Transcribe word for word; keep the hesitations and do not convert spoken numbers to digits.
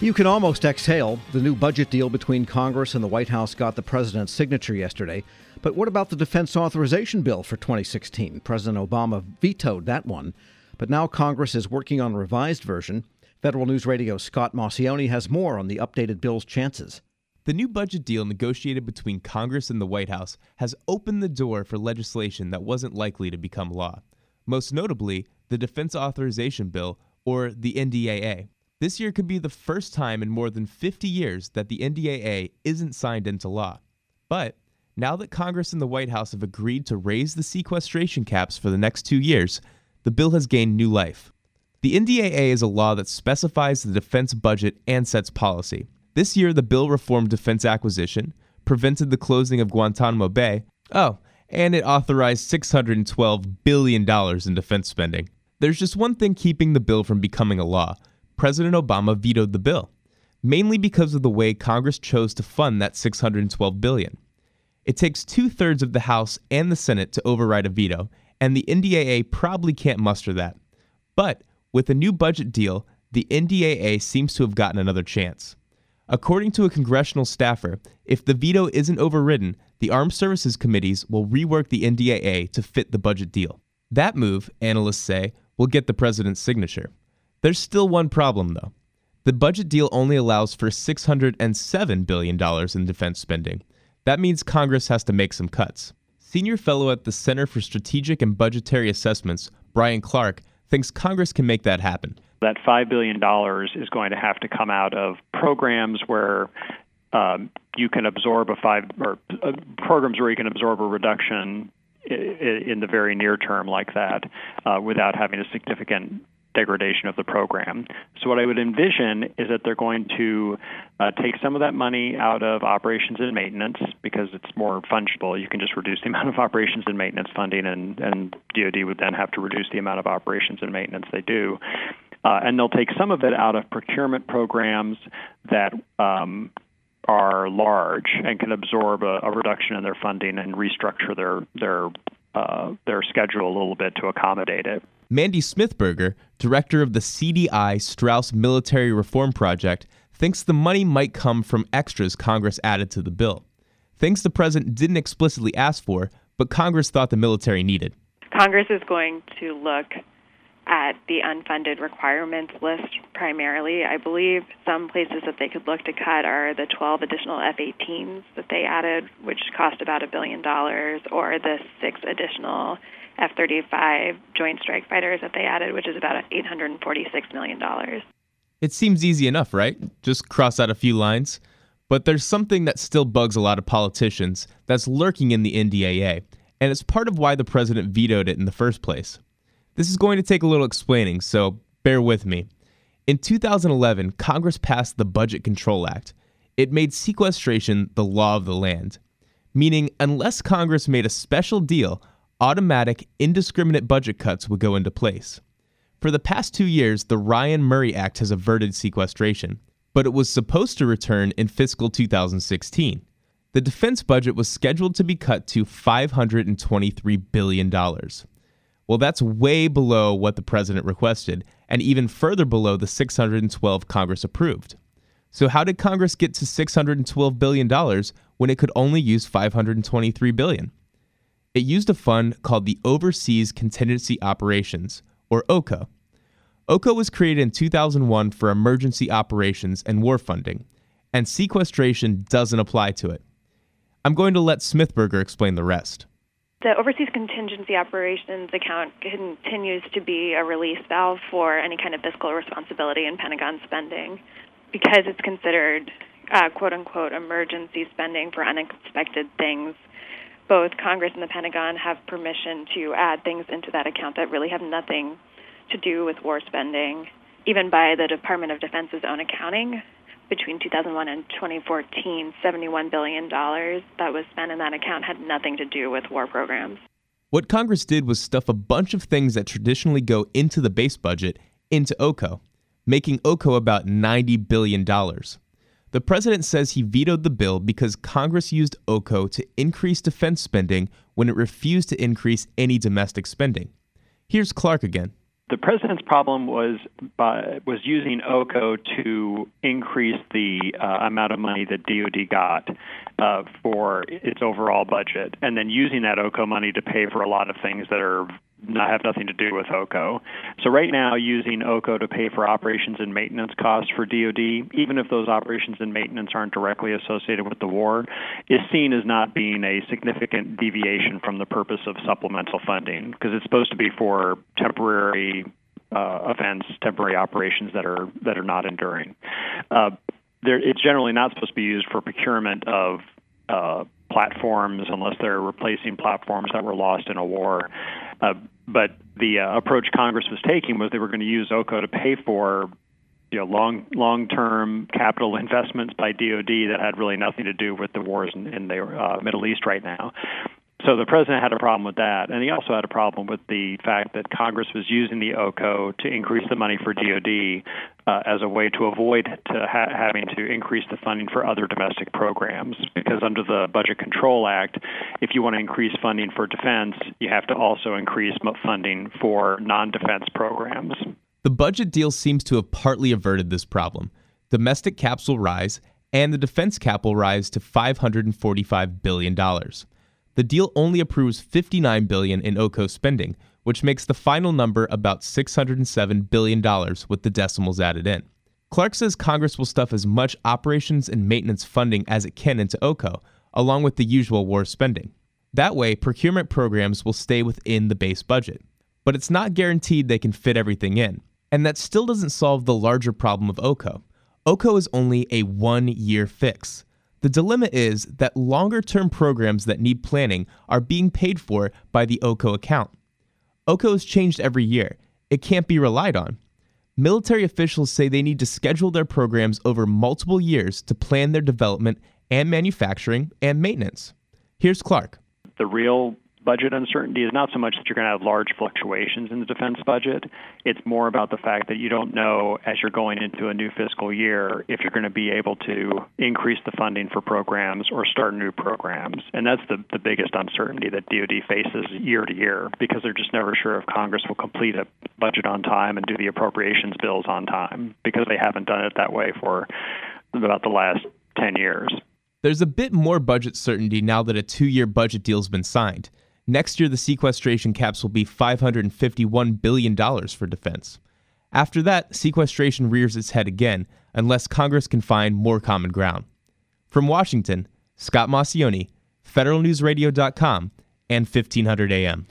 You can almost exhale. The new budget deal between Congress and the White House got the president's signature yesterday. But what about the defense authorization bill for twenty sixteen? President Obama vetoed that one. But now Congress is working on a revised version. Federal News Radio's Scott Maucione has more on the updated bill's chances. The new budget deal negotiated between Congress and the White House has opened the door for legislation that wasn't likely to become law. Most notably, the Defense Authorization Bill, or the N D A A. This year could be the first time in more than fifty years that the N D A A isn't signed into law. But now that Congress and the White House have agreed to raise the sequestration caps for the next two years, the bill has gained new life. The N D A A is a law that specifies the defense budget and sets policy. This year, the bill reformed defense acquisition, prevented the closing of Guantanamo Bay, oh, and it authorized six hundred twelve billion dollars in defense spending. There's just one thing keeping the bill from becoming a law. President Obama vetoed the bill, mainly because of the way Congress chose to fund that six hundred twelve billion dollars. It takes two-thirds of the House and the Senate to override a veto, and the N D A A probably can't muster that. But with a new budget deal, the N D A A seems to have gotten another chance. According to a congressional staffer, if the veto isn't overridden, the Armed Services Committees will rework the N D A A to fit the budget deal. That move, analysts say, will get the president's signature. There's still one problem, though. The budget deal only allows for six hundred seven billion dollars in defense spending. That means Congress has to make some cuts. Senior fellow at the Center for Strategic and Budgetary Assessments, Brian Clark, thinks Congress can make that happen. That five billion dollars is going to have to come out of programs where um, you can absorb a five, or uh, programs where you can absorb a reduction in, in the very near term like that uh, without having a significant degradation of the program. So what I would envision is that they're going to uh, take some of that money out of operations and maintenance because it's more fungible. You can just reduce the amount of operations and maintenance funding, and, and D O D would then have to reduce the amount of operations and maintenance they do. Uh, and they'll take some of it out of procurement programs that um, are large and can absorb a, a reduction in their funding and restructure their their uh, their schedule a little bit to accommodate it. Mandy Smithberger, director of the C D I Strauss Military Reform Project, thinks the money might come from extras Congress added to the bill. Things the president didn't explicitly ask for, but Congress thought the military needed. Congress is going to look at the unfunded requirements list primarily. I believe some places that they could look to cut are the twelve additional F eighteens that they added, which cost about a billion dollars, or the six additional F thirty-five Joint Strike Fighters that they added, which is about eight hundred forty-six million dollars. It seems easy enough, right? Just cross out a few lines. But there's something that still bugs a lot of politicians that's lurking in the N D A A, and it's part of why the president vetoed it in the first place. This is going to take a little explaining, so bear with me. In two thousand eleven, Congress passed the Budget Control Act. It made sequestration the law of the land, meaning unless Congress made a special deal, automatic, indiscriminate budget cuts would go into place. For the past two years, the Ryan-Murray Act has averted sequestration, but it was supposed to return in fiscal two thousand sixteen. The defense budget was scheduled to be cut to five hundred twenty-three billion dollars. Well, that's way below what the president requested, and even further below the six hundred twelve Congress approved. So how did Congress get to six hundred twelve billion dollars when it could only use five hundred twenty-three billion dollars? It used a fund called the Overseas Contingency Operations, or O C O. O C O was created in two thousand one for emergency operations and war funding, and sequestration doesn't apply to it. I'm going to let Smithberger explain the rest. The Overseas Contingency Operations account continues to be a release valve for any kind of fiscal responsibility in Pentagon spending because it's considered uh, quote-unquote emergency spending for unexpected things. Both Congress and the Pentagon have permission to add things into that account that really have nothing to do with war spending. Even by the Department of Defense's own accounting, between two thousand one and twenty fourteen, seventy-one billion dollars that was spent in that account had nothing to do with war programs. What Congress did was stuff a bunch of things that traditionally go into the base budget into O C O, making O C O about ninety billion dollars. The president says he vetoed the bill because Congress used O C O to increase defense spending when it refused to increase any domestic spending. Here's Clark again. the president's problem was by, was using O C O to increase the uh, amount of money that D O D got uh, for its overall budget, and then using that O C O money to pay for a lot of things that are not have nothing to do with O C O. So right now, using O C O to pay for operations and maintenance costs for D O D, even if those operations and maintenance aren't directly associated with the war, is seen as not being a significant deviation from the purpose of supplemental funding, because it's supposed to be for temporary uh, events, temporary operations that are that are not enduring. Uh, it's generally not supposed to be used for procurement of uh, platforms unless they're replacing platforms that were lost in a war. Uh, but the uh, approach Congress was taking was they were going to use O C O to pay for, you know, long long-term capital investments by D O D that had really nothing to do with the wars in, in the uh, Middle East right now. So the president had a problem with that, and he also had a problem with the fact that Congress was using the O C O to increase the money for D O D uh, as a way to avoid to ha- having to increase the funding for other domestic programs. Because under the Budget Control Act, if you want to increase funding for defense, you have to also increase funding for non-defense programs. The budget deal seems to have partly averted this problem. Domestic caps will rise, and the defense cap will rise to five hundred forty-five billion dollars. The deal only approves fifty-nine billion dollars in O C O spending, which makes the final number about six hundred seven billion dollars with the decimals added in. Clark says Congress will stuff as much operations and maintenance funding as it can into O C O, along with the usual war spending. That way, procurement programs will stay within the base budget. But it's not guaranteed they can fit everything in. And that still doesn't solve the larger problem of O C O. O C O is only a one-year fix. The dilemma is that longer-term programs that need planning are being paid for by the O C O account. O C O is changed every year. It can't be relied on. Military officials say they need to schedule their programs over multiple years to plan their development and manufacturing and maintenance. Here's Clark. The real budget uncertainty is not so much that you're going to have large fluctuations in the defense budget. It's more about the fact that you don't know, as you're going into a new fiscal year, if you're going to be able to increase the funding for programs or start new programs. And that's the, the biggest uncertainty that D O D faces year to year, because they're just never sure if Congress will complete a budget on time and do the appropriations bills on time, because they haven't done it that way for about the last ten years. There's a bit more budget certainty now that a two-year budget deal's been signed. Next year, the sequestration caps will be five hundred fifty-one billion dollars for defense. After that, sequestration rears its head again, unless Congress can find more common ground. From Washington, Scott Maucione, Federal News Radio dot com, and fifteen hundred A M.